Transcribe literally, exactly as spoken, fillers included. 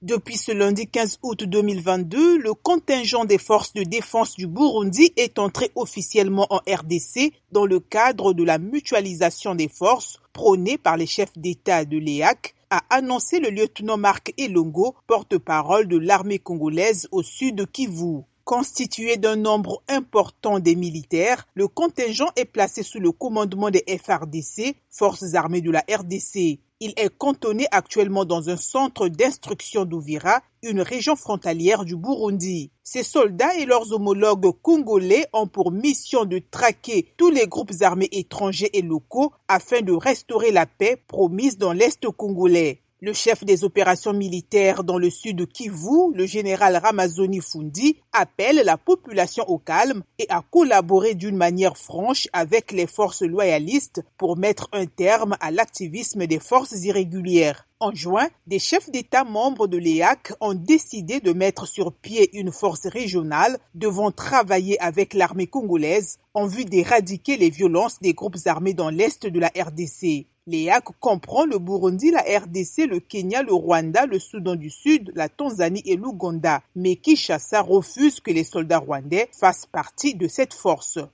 Depuis ce lundi quinze août deux mille vingt-deux, le contingent des forces de défense du Burundi est entré officiellement en R D C dans le cadre de la mutualisation des forces prônée par les chefs d'État de l'E A C, a annoncé le lieutenant Marc Elongo, porte-parole de l'armée congolaise au sud Kivu. Constitué d'un nombre important des militaires, le contingent est placé sous le commandement des F A R D C, Forces armées de la R D C. Il est cantonné actuellement dans un centre d'instruction d'Uvira, une région frontalière du Burundi. Ces soldats et leurs homologues congolais ont pour mission de traquer tous les groupes armés étrangers et locaux afin de restaurer la paix promise dans l'Est congolais. Le chef des opérations militaires dans le sud Kivu, le général Ramazani Fundi, appelle la population au calme et à collaborer d'une manière franche avec les forces loyalistes pour mettre un terme à l'activisme des forces irrégulières. En juin, des chefs d'État membres de l'E A C ont décidé de mettre sur pied une force régionale devant travailler avec l'armée congolaise en vue d'éradiquer les violences des groupes armés dans l'est de la R D C. L'E A C comprend le Burundi, la R D C, le Kenya, le Rwanda, le Soudan du Sud, la Tanzanie et l'Ouganda. Mais Kinshasa refuse que les soldats rwandais fassent partie de cette force.